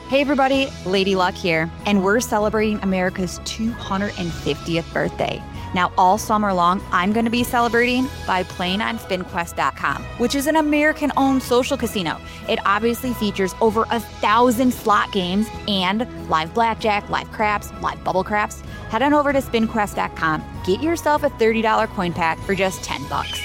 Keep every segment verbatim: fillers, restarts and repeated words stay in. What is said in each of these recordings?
Hey everybody, Lady Luck here, and we're celebrating America's two hundred fiftieth birthday. Now all summer long, I'm going to be celebrating by playing on spin quest dot com, which is an American-owned social casino. It obviously features over a thousand slot games and live blackjack, live craps, live bubble craps. Head on over to spin quest dot com, get yourself a thirty dollars coin pack for just ten bucks.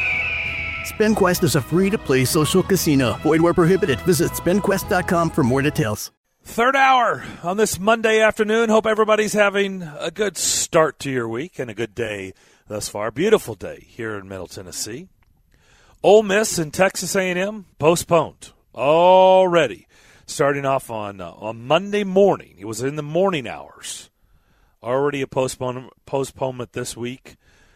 SpinQuest is a free-to-play social casino. Void where prohibited. Visit spin quest dot com for more details. Third hour on this Monday afternoon. Hope everybody's having a good start to your week and a good day thus far. Beautiful day here in Middle Tennessee. Ole Miss and Texas A and M postponed already. Starting off on uh, on Monday morning. It was in the morning hours. Already a postpone, postponement this week.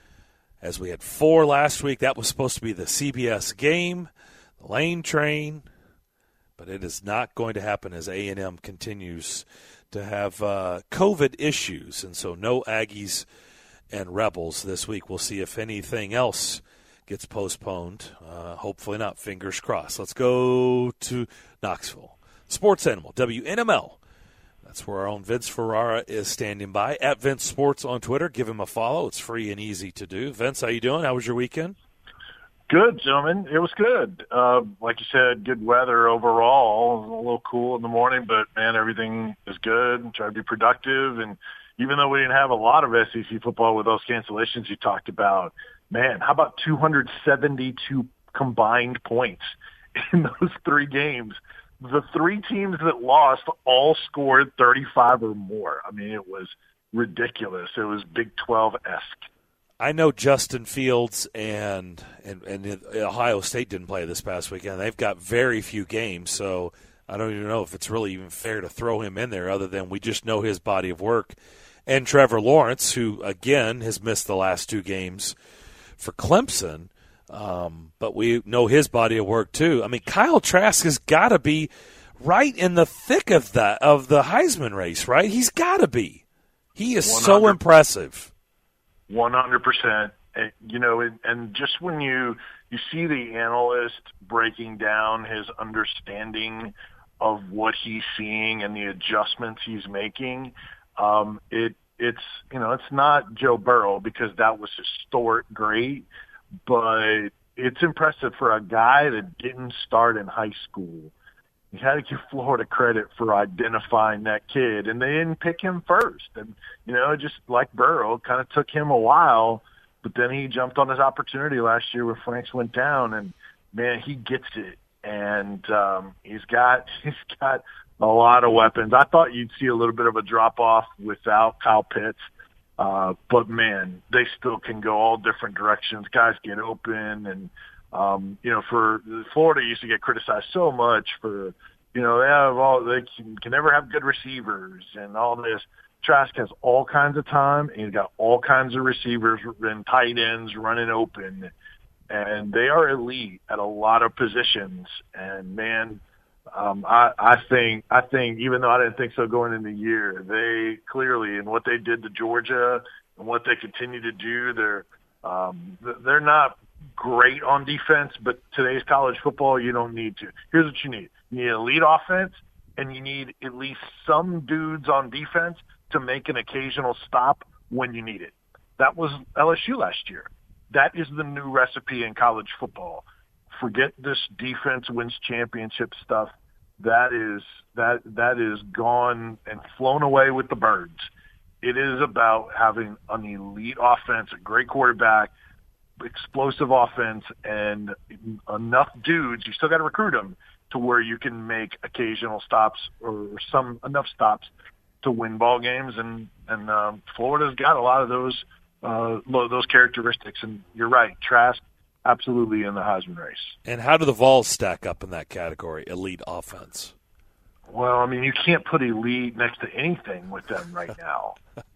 As we had four last week, that was supposed to be the C B S game, the Lane Train. But it is not going to happen as A and M continues to have uh, COVID issues. And so no Aggies and Rebels this week. We'll see if anything else gets postponed. Uh, hopefully not. Fingers crossed. Let's go to Knoxville. Sports Animal, W N M L. That's where our own Vince Ferrara is standing by. At Vince Sports on Twitter. Give him a follow. It's free and easy to do. Vince, how you doing? How was your weekend? Good, gentlemen. It was good. Uh, like you said, good weather overall. It was a little cool in the morning, but, man, everything is good. Try to be productive. And even though we didn't have a lot of S E C football with those cancellations you talked about, man, how about two hundred seventy-two combined points in those three games? The three teams that lost all scored thirty-five or more. I mean, it was ridiculous. It was Big twelve-esque. I know Justin Fields and, and and Ohio State didn't play this past weekend. They've got very few games, so I don't even know if it's really even fair to throw him in there other than we just know his body of work. And Trevor Lawrence, who, again, has missed the last two games for Clemson, um, but we know his body of work too. I mean, Kyle Trask has got to be right in the thick of that of the Heisman race, right? He's got to be. He is one hundred so impressive. One hundred percent. You know, and just when you you see the analyst breaking down his understanding of what he's seeing and the adjustments he's making, um, it it's you know it's not Joe Burrow because that was historic great, but it's impressive for a guy that didn't start in high school. You had to give Florida credit for identifying that kid, and they didn't pick him first. And, you know, just like Burrow, it kind of took him a while, but then he jumped on his opportunity last year where Franks went down, and, man, he gets it. And um, he's got he's got a lot of weapons. I thought you'd see a little bit of a drop-off without Kyle Pitts, uh, but, man, they still can go all different directions. Guys get open, and Um, you know, for Florida used to get criticized so much for, you know, they have all, they can, can never have good receivers and all this. Trask has all kinds of time, and he's got all kinds of receivers and tight ends running open, and they are elite at a lot of positions. And man, um, I, I think, I think even though I didn't think so going into the year, they clearly, and what they did to Georgia and what they continue to do, they're, um, they're not great on defense, but today's college football, you don't need to. Here's what you need. You need elite offense, and you need at least some dudes on defense to make an occasional stop when you need it. That was L S U last year. That is the new recipe in college football. Forget this defense wins championship stuff. That is that that is gone and flown away with the birds. It is about having an elite offense, a great quarterback, explosive offense, and enough dudes. You still got to recruit them to where you can make occasional stops or some enough stops to win ball games. And and um, Florida's got a lot of those uh, those characteristics. And you're right, Trask absolutely in the Heisman race. And how do the Vols stack up in that category? Elite offense. Well, I mean, you can't put elite next to anything with them right now.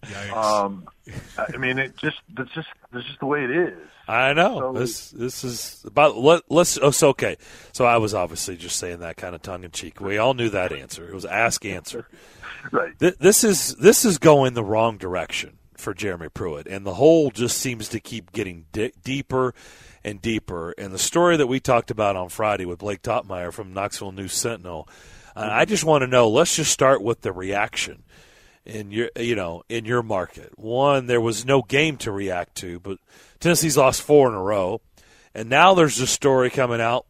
um, I mean, it just that's just that's just the way it is. I know so, this this is about let, let's. Oh, so okay. So I was obviously just saying that kind of tongue in cheek. We all knew that answer. It was ask answer. Right. Th- this is this is going the wrong direction for Jeremy Pruitt, and the hole just seems to keep getting di- deeper and deeper. And the story that we talked about on Friday with Blake Topmeyer from Knoxville News Sentinel. Uh, I just want to know, let's just start with the reaction in your, you know, in your market. One, there was no game to react to, but Tennessee's lost four in a row. And now there's a story coming out,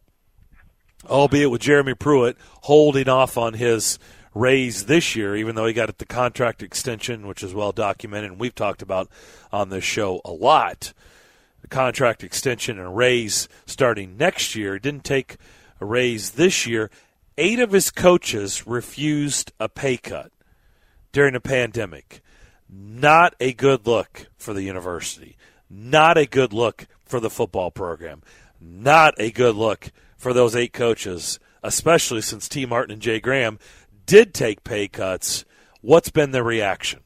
albeit with Jeremy Pruitt holding off on his raise this year, even though he got the contract extension, which is well documented, and we've talked about on this show a lot. The contract extension and a raise starting next year. He didn't take a raise this year. Eight of his coaches refused a pay cut during the pandemic. Not a good look for the university. Not a good look for the football program. Not a good look for those eight coaches, especially since T. Martin and Jay Graham did take pay cuts. What's been the reaction?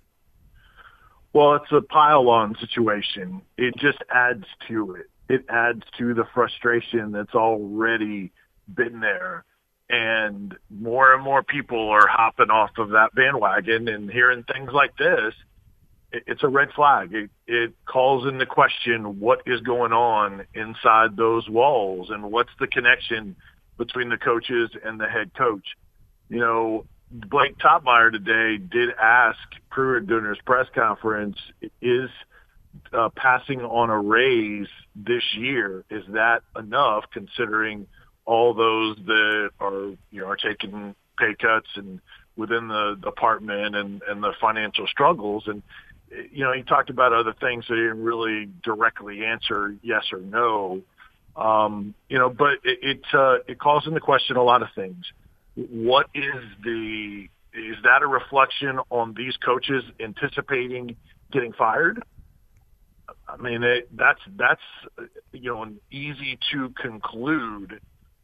Well, it's a pile-on situation. It just adds to it. It adds to the frustration that's already been there. And more and more people are hopping off of that bandwagon, and hearing things like this, it's a red flag. It, it calls into question what is going on inside those walls and what's the connection between the coaches and the head coach. You know, Blake Topmeyer today did ask Pruitt during his press conference, is uh, passing on a raise this year, is that enough considering all those that are, you know, are taking pay cuts and within the department and, and the financial struggles? And, you know, he talked about other things that he didn't really directly answer yes or no. Um, you know, but it, it, uh, it calls into question a lot of things. What is the, is that a reflection on these coaches anticipating getting fired? I mean, it, that's, that's, you know, an easy to conclude,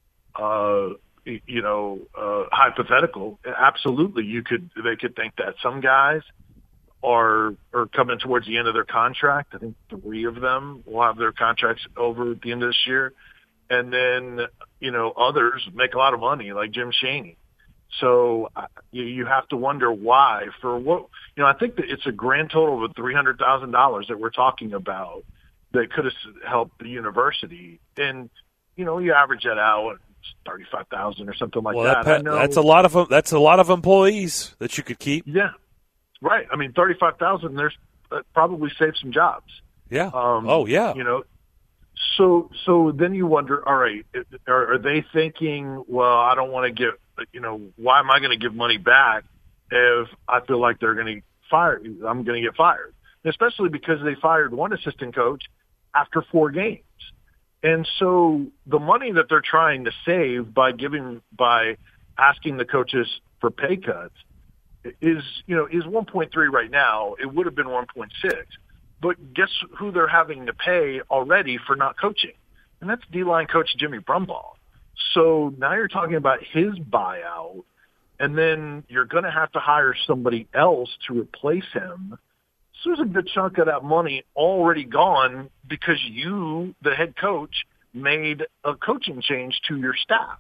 uh, you know, uh, hypothetical. Absolutely. You could, they could think that some guys are, are coming towards the end of their contract. I think three of them will have their contracts over at the end of this year. And then, you know, others make a lot of money, like Jim Chaney. So uh, you, you have to wonder why. For what, you know, I think that it's a grand total of three hundred thousand dollars that we're talking about that could have helped the university. And, you know, you average that out, thirty-five thousand or something like well, that. that I know, that's a lot of that's a lot of employees that you could keep. Yeah, right. I mean, thirty-five thousand. There's uh, probably saved some jobs. Yeah. Um, oh yeah. You know. So, so then you wonder, all right, are, are they thinking, well, I don't want to give, you know, why am I going to give money back if I feel like they're going to fire, I'm going to get fired, especially because they fired one assistant coach after four games. And so the money that they're trying to save by giving, by asking the coaches for pay cuts is, you know, is one point three right now. It would have been one point six. But guess who they're having to pay already for not coaching? And that's D-line coach Jimmy Brumbaugh. So now you're talking about his buyout, and then you're going to have to hire somebody else to replace him. So there's a good chunk of that money already gone because you, the head coach, made a coaching change to your staff.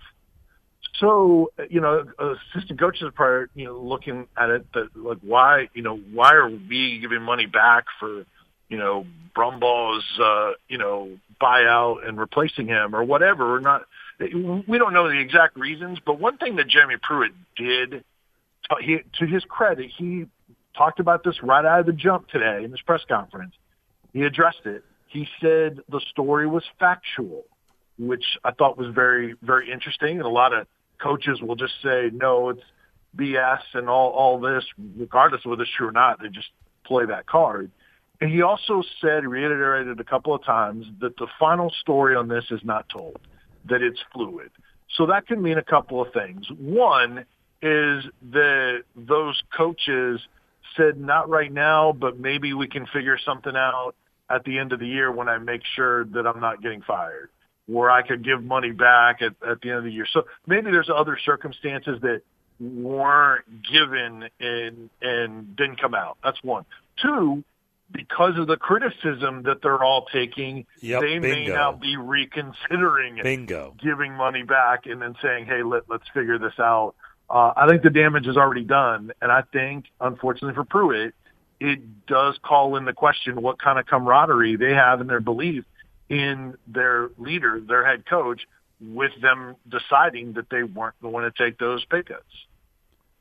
So, you know, assistant coaches are probably, you know, looking at it that, like, why, you know, why are we giving money back for, you know, Brumbaugh's, uh, you know, buyout and replacing him or whatever? We're not, we don't know the exact reasons, but one thing that Jeremy Pruitt did, he, to his credit, he talked about this right out of the jump today in his press conference. He addressed it. He said the story was factual, which I thought was very, very interesting. And a lot of coaches will just say, no, it's B S and all, all this, regardless of whether it's true or not. They just play that card. And he also said, reiterated a couple of times, that the final story on this is not told, that it's fluid. So that can mean a couple of things. One is that those coaches said, not right now, but maybe we can figure something out at the end of the year when I make sure that I'm not getting fired, where I could give money back at, at the end of the year. So maybe there's other circumstances that weren't given and, and didn't come out. That's one. Two, because of the criticism that they're all taking, yep, they bingo. may now be reconsidering bingo. giving money back and then saying, hey, let, let's figure this out. Uh, I think the damage is already done. And I think, unfortunately for Pruitt, it does call into question what kind of camaraderie they have in their belief in their leader, their head coach, with them deciding that they weren't going to take those pay cuts.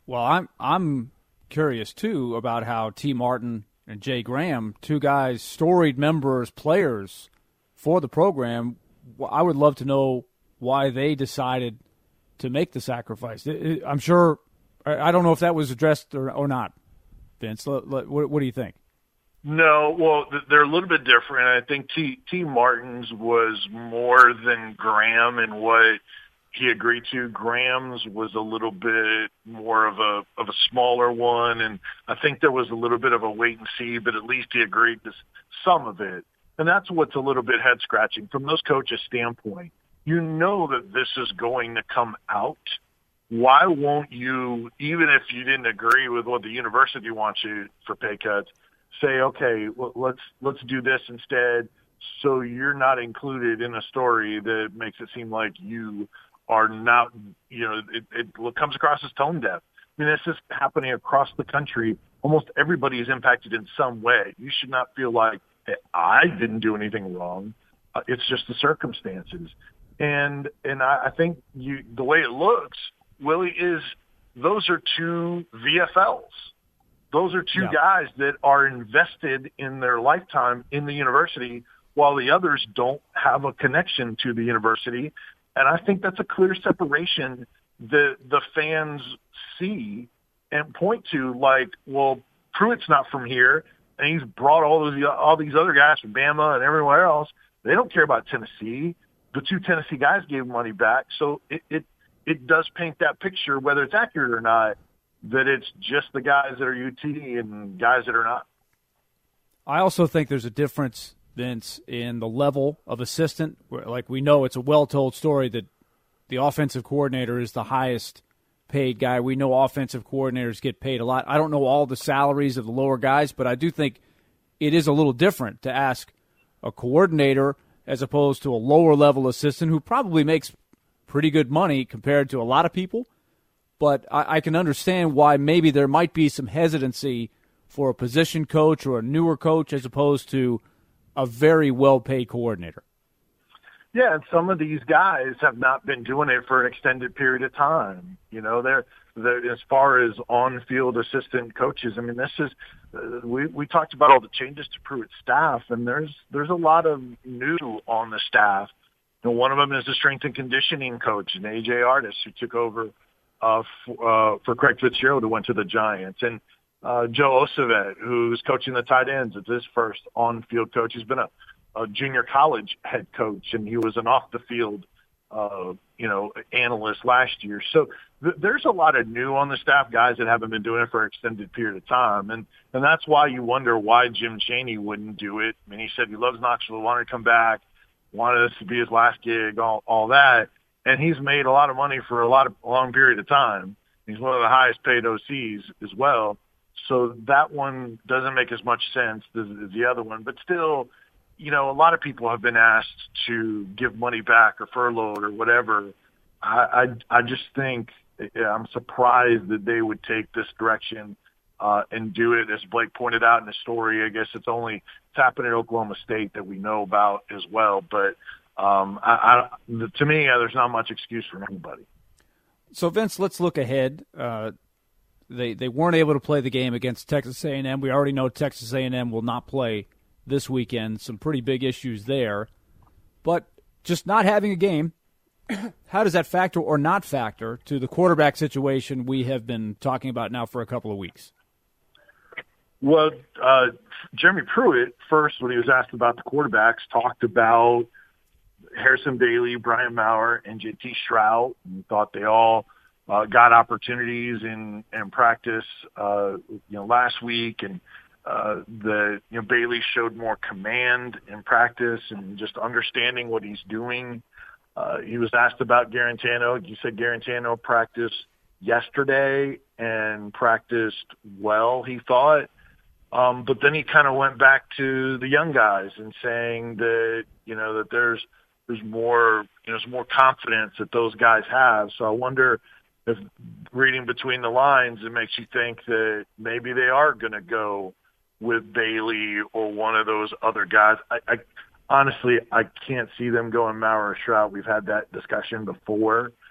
Well, I'm I'm curious, too, about how T. Martin and Jay Graham, two guys, storied members, players for the program, I would love to know why they decided to make the sacrifice. I'm sure – I don't know if that was addressed or, or not, Vince. What, what do you think? No, well, they're a little bit different. I think T. T. Martin's was more than Graham in what he agreed to. Graham's was a little bit more of a of a smaller one, and I think there was a little bit of a wait and see, but at least he agreed to some of it. And that's what's a little bit head-scratching. From those coaches' standpoint, you know that this is going to come out. Why won't you, even if you didn't agree with what the university wants you for pay cuts, say, okay, well, let's let's do this instead, so you're not included in a story that makes it seem like you are not, you know, it, it comes across as tone deaf. I mean, this is happening across the country. Almost everybody is impacted in some way. You should not feel like, hey, I didn't do anything wrong. Uh, it's just the circumstances. And and I, I think you the way it looks, Willie, is those are two V F Ls. Those are two yeah. guys that are invested in their lifetime in the university, while the others don't have a connection to the university. And I think that's a clear separation that the fans see and point to, like, well, Pruitt's not from here, and he's brought all those all these other guys from Bama and everywhere else. They don't care about Tennessee. The two Tennessee guys gave money back. So it, it, it does paint that picture, whether it's accurate or not, that it's just the guys that are U T and guys that are not. I also think there's a difference, Vince, in the level of assistant. Like, we know it's a well-told story that the offensive coordinator is the highest paid guy. We know offensive coordinators get paid a lot. I don't know all the salaries of the lower guys, but I do think it is a little different to ask a coordinator as opposed to a lower-level assistant who probably makes pretty good money compared to a lot of people. But I, I can understand why maybe there might be some hesitancy for a position coach or a newer coach as opposed to a very well-paid coordinator. Yeah, and some of these guys have not been doing it for an extended period of time. You know, they're, they're as far as on-field assistant coaches. I mean, this is uh, we we talked about all the changes to Pruitt's staff, and there's there's a lot of new on the staff. And one of them is the strength and conditioning coach, and A J Artis, who took over uh, f- uh, for Craig Fitzgerald, who went to the Giants, and uh, Joe Osavet, who's coaching the tight ends. It's his first on-field coach. He's been a a junior college head coach, and he was an off-the-field, uh, you know, analyst last year. So th- there's a lot of new on the staff, guys that haven't been doing it for an extended period of time, and and that's why you wonder why Jim Chaney wouldn't do it. I mean, he said he loves Knoxville, wanted to come back, wanted this to be his last gig, all, all that, and he's made a lot of money for a lot of a long period of time. He's one of the highest-paid O Cs as well, so that one doesn't make as much sense as, as the other one, but still. You know, a lot of people have been asked to give money back or furloughed or whatever. I, I, I just think I'm surprised that they would take this direction uh, and do it. As Blake pointed out in the story, I guess it's only it's happened at Oklahoma State that we know about as well. But um, I, I, to me, uh, there's not much excuse for anybody. So, Vince, let's look ahead. Uh, they they weren't able to play the game against Texas A and M. We already know Texas A and M will not play this weekend. Some pretty big issues there. But just not having a game, how does that factor or not factor to the quarterback situation we have been talking about now for a couple of weeks? Well, uh, Jeremy Pruitt, first, when he was asked about the quarterbacks, talked about Harrison Bailey, Brian Maurer, and J T Stroud, and thought they all uh, got opportunities in, in practice uh, you know, last week, and Uh, the you know Bailey showed more command in practice and just understanding what he's doing. Uh, he was asked about Garantano. He said Garantano practiced yesterday and practiced well, he thought. Um, but then he kind of went back to the young guys and saying that you know that there's there's more you know there's more confidence that those guys have. So I wonder if reading between the lines, it makes you think that maybe they are going to go with Bailey or one of those other guys. I, I honestly, I can't see them going Maurer or Stroud. We've had that discussion before.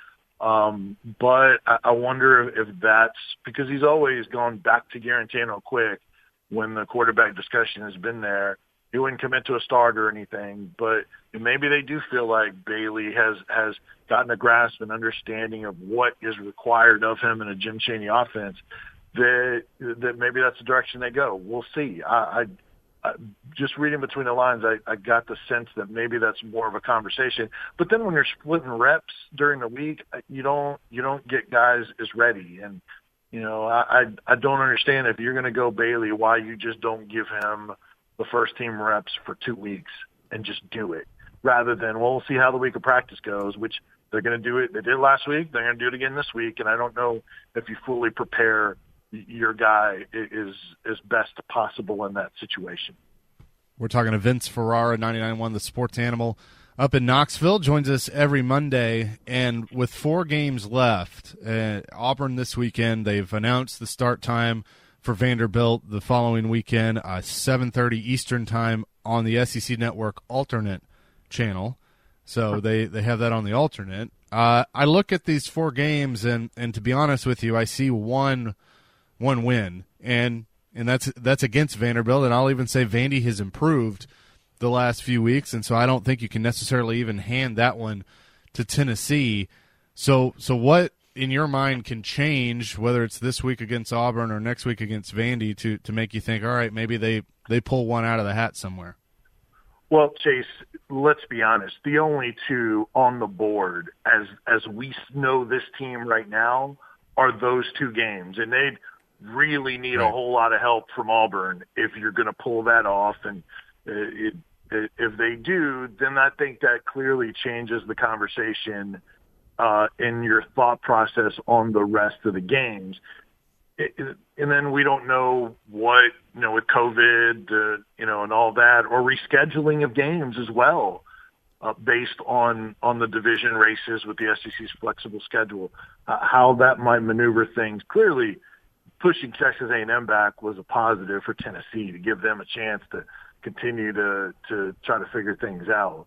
Um, but I, I wonder if that's because he's always gone back to Garantano quick when the quarterback discussion has been there. He wouldn't commit to a start or anything, but maybe they do feel like Bailey has, has gotten a grasp and understanding of what is required of him in a Jim Chaney offense, that that maybe that's the direction they go. We'll see. I, I, I just reading between the lines, I, I got the sense that maybe that's more of a conversation. But then when you're splitting reps during the week, you don't you don't get guys as ready. And you know, I I, I don't understand if you're going to go Bailey, why you just don't give him the first team reps for two weeks and just do it, rather than, well, we'll see how the week of practice goes, which they're going to do it. They did it last week. They're going to do it again this week. And I don't know if you fully prepare your guy is as best possible in that situation. We're talking to Vince Ferrara, ninety-nine point one The Sports Animal, up in Knoxville. Joins us every Monday. And with four games left, uh, Auburn this weekend, they've announced the start time for Vanderbilt the following weekend, uh, seven thirty Eastern time on the S E C Network alternate channel. So they, they have that on the alternate. Uh, I look at these four games, and, and to be honest with you, I see one one win, and and that's that's against Vanderbilt, and I'll even say Vandy has improved the last few weeks, and so I don't think you can necessarily even hand that one to Tennessee. So so what in your mind can change, whether it's this week against Auburn or next week against Vandy, to, to make you think, all right, maybe they, they pull one out of the hat somewhere? Well, Chase, let's be honest. The only two on the board, as as we know this team right now, are those two games. And they'd really need right. a whole lot of help from Auburn if you're going to pull that off. And it, it, if they do, then I think that clearly changes the conversation Uh, in your thought process on the rest of the games. It, it, and then we don't know what, you know, with COVID, uh, you know, and all that, or rescheduling of games as well, uh, based on, on the division races with the S E C's flexible schedule, uh, how that might maneuver things. Clearly, pushing Texas A and M back was a positive for Tennessee to give them a chance to continue to, to try to figure things out.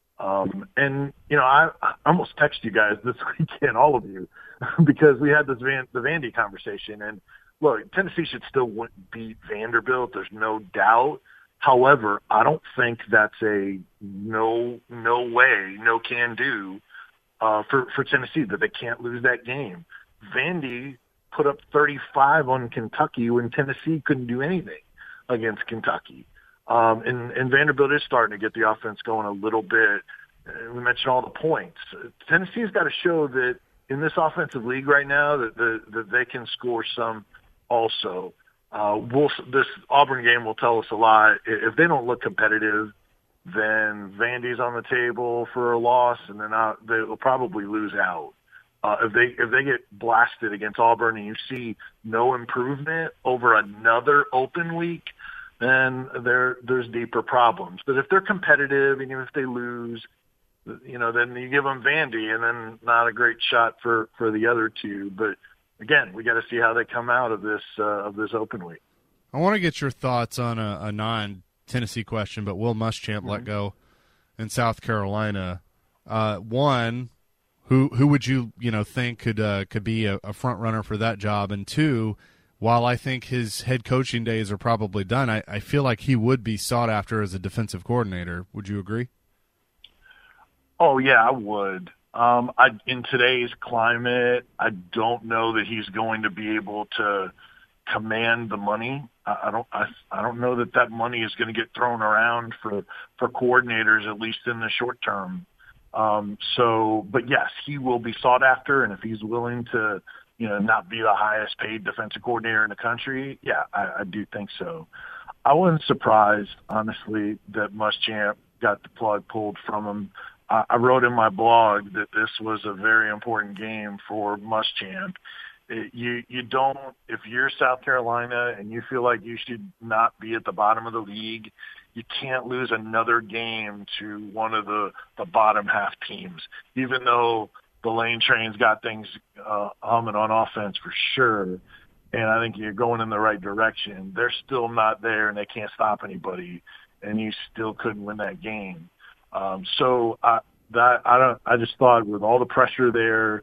Um, and, you know, I, I almost texted you guys this weekend, all of you, because we had this Van, the Vandy conversation. And, look, Tennessee should still beat Vanderbilt. There's no doubt. However, I don't think that's a no no way, no can do uh, for, for Tennessee, that they can't lose that game. Vandy put up thirty-five on Kentucky when Tennessee couldn't do anything against Kentucky. Um, and, and Vanderbilt is starting to get the offense going a little bit. Uh, we mentioned all the points. Tennessee's got to show that in this offensive league right now that, the, that they can score some also. Uh, we'll, this Auburn game will tell us a lot. If they don't look competitive, then Vandy's on the table for a loss, and then uh, they'll probably lose out. Uh, if they if they get blasted against Auburn and you see no improvement over another open week, then there there's deeper problems. But if they're competitive, and even if they lose, you know, then you give them Vandy, and then not a great shot for, for the other two. But again, we got to see how they come out of this uh, of this open week. I want to get your thoughts on a, a non-Tennessee question, but Will Muschamp mm-hmm. let go in South Carolina. Uh, one, who who would you you know think could uh, could be a, a front runner for that job? And two, while I think his head coaching days are probably done, I, I feel like he would be sought after as a defensive coordinator. Would you agree? Oh, yeah, I would. Um, I, in today's climate, I don't know that he's going to be able to command the money. I, I don't. I, I don't know that that money is going to get thrown around for for coordinators, at least in the short term. Um, so, but yes, he will be sought after, and if he's willing to, you know, not be the highest paid defensive coordinator in the country, yeah, I, I do think so. I wasn't surprised, honestly, that Muschamp got the plug pulled from him. I, I wrote in my blog that this was a very important game for Muschamp. It, you you don't, if you're South Carolina and you feel like you should not be at the bottom of the league, you can't lose another game to one of the, the bottom half teams, even though the Lane Train's got things uh, humming on offense for sure, and I think you're going in the right direction. They're still not there, and they can't stop anybody, and you still couldn't win that game. Um, so I, that I don't. I just thought with all the pressure there,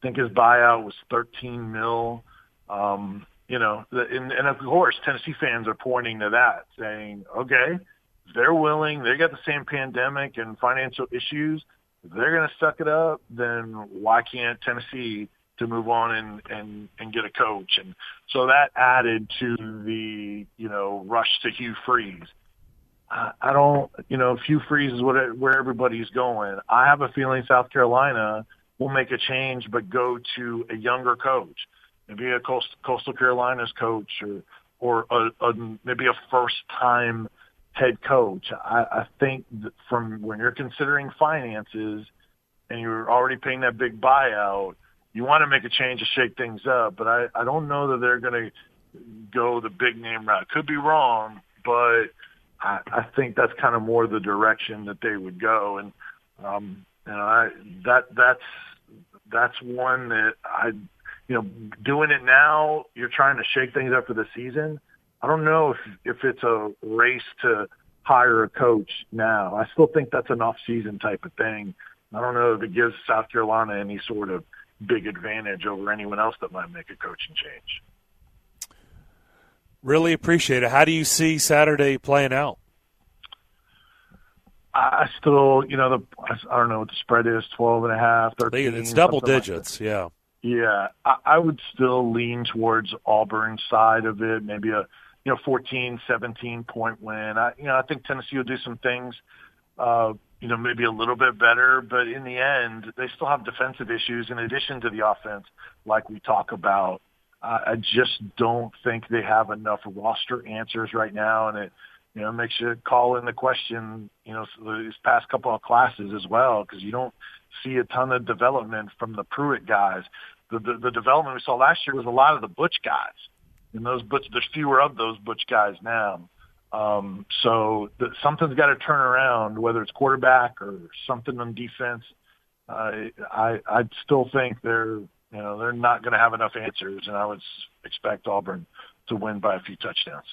think his buyout was thirteen mil. Um, you know, and, and of course, Tennessee fans are pointing to that, saying, okay, they're willing, they got the same pandemic and financial issues. If they're going to suck it up, then why can't Tennessee to move on and, and, and get a coach? And so that added to the, you know, rush to Hugh Freeze. I, I don't, you know, if Hugh Freeze is what it, where everybody's going. I have a feeling South Carolina will make a change but go to a younger coach. Maybe a Coastal, Coastal Carolina's coach or, or a, a, maybe a first-time head coach. I, I think that from when you're considering finances and you're already paying that big buyout, you want to make a change to shake things up. But I, I don't know that they're going to go the big name route. Could be wrong, but I, I think that's kind of more the direction that they would go. And um, you know, I, that that's that's one that I. You know, doing it now, you're trying to shake things up for the season. I don't know if if it's a race to hire a coach now. I still think that's an off-season type of thing. I don't know if it gives South Carolina any sort of big advantage over anyone else that might make a coaching change. Really appreciate it. How do you see Saturday playing out? I still, you know, the I don't know what the spread is, twelve and a half, thirteen. It's double digits, like yeah. Yeah, I, I would still lean towards Auburn's side of it, maybe a you know fourteen, seventeen point win. I you know I think Tennessee will do some things, uh, you know maybe a little bit better, but in the end, they still have defensive issues in addition to the offense, like we talk about. Uh, I just don't think they have enough roster answers right now, and it you know makes you call in the question, you know, these past couple of classes as well, because you don't see a ton of development from the Pruitt guys. The, the, the development we saw last year was a lot of the Butch guys, and those Butch, there's fewer of those Butch guys now. Um, so the, something's got to turn around, whether it's quarterback or something on defense. Uh, I I still think they're you know they're not going to have enough answers, and I would expect Auburn to win by a few touchdowns.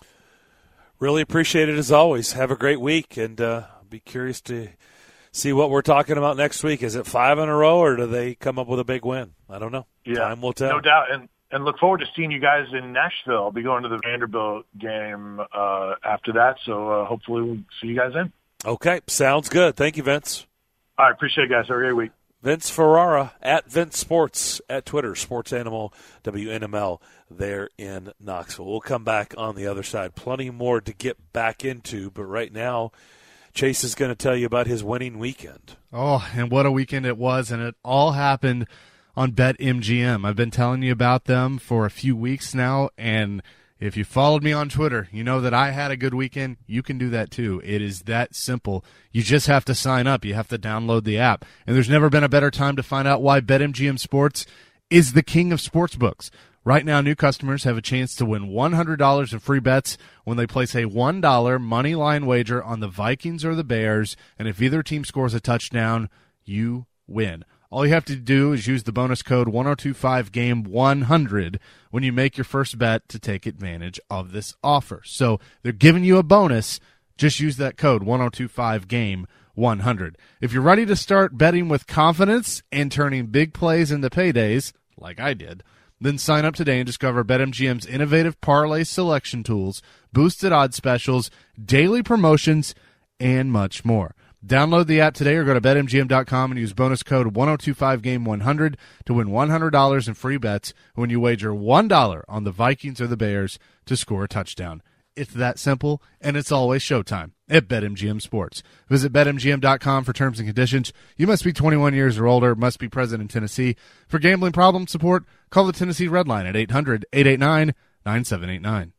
Really appreciate it as always. Have a great week, and uh, be curious to see what we're talking about next week. Is it five in a row, or do they come up with a big win? I don't know. Yeah, time will tell. No doubt. And and look forward to seeing you guys in Nashville. I'll be going to the Vanderbilt game uh, after that, so uh, hopefully we'll see you guys in. Okay, sounds good. Thank you, Vince. All right, appreciate it, guys. Have a great week. Vince Ferrara at Vince Sports at Twitter, Sports Animal W N M L there in Knoxville. We'll come back on the other side. Plenty more to get back into, but right now Chase is going to tell you about his winning weekend. Oh, and what a weekend it was, and it all happened on BetMGM. I've been telling you about them for a few weeks now, and if you followed me on Twitter, you know that I had a good weekend. You can do that too. It is that simple. You just have to sign up. You have to download the app. And there's never been a better time to find out why BetMGM Sports is the king of sportsbooks. Right now, new customers have a chance to win one hundred dollars in free bets when they place a one dollar money line wager on the Vikings or the Bears, and if either team scores a touchdown, you win. All you have to do is use the bonus code ten twenty-five game one hundred when you make your first bet to take advantage of this offer. So they're giving you a bonus. Just use that code ten twenty-five game one hundred. If you're ready to start betting with confidence and turning big plays into paydays, like I did, then sign up today and discover BetMGM's innovative parlay selection tools, boosted odds specials, daily promotions, and much more. Download the app today or go to bet M G M dot com and use bonus code ten twenty-five game one hundred to win one hundred dollars in free bets when you wager one dollar on the Vikings or the Bears to score a touchdown. It's that simple, and it's always showtime at BetMGM Sports. Visit bet M G M dot com for terms and conditions. You must be twenty-one years or older, must be present in Tennessee. For gambling problem support, call the Tennessee Red Line at eight hundred eight eight nine nine seven eight nine.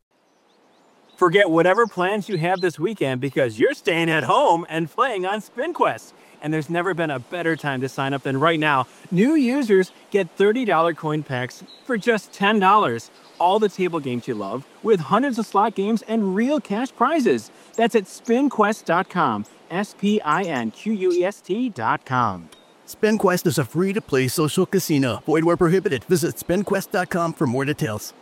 Forget whatever plans you have this weekend because you're staying at home and playing on SpinQuest. And there's never been a better time to sign up than right now. New users get thirty dollars coin packs for just ten dollars. All the table games you love with hundreds of slot games and real cash prizes. That's at spin quest dot com. S P I N Q U E S T dot com. SpinQuest is a free-to-play social casino. Void where prohibited. Visit spin quest dot com for more details.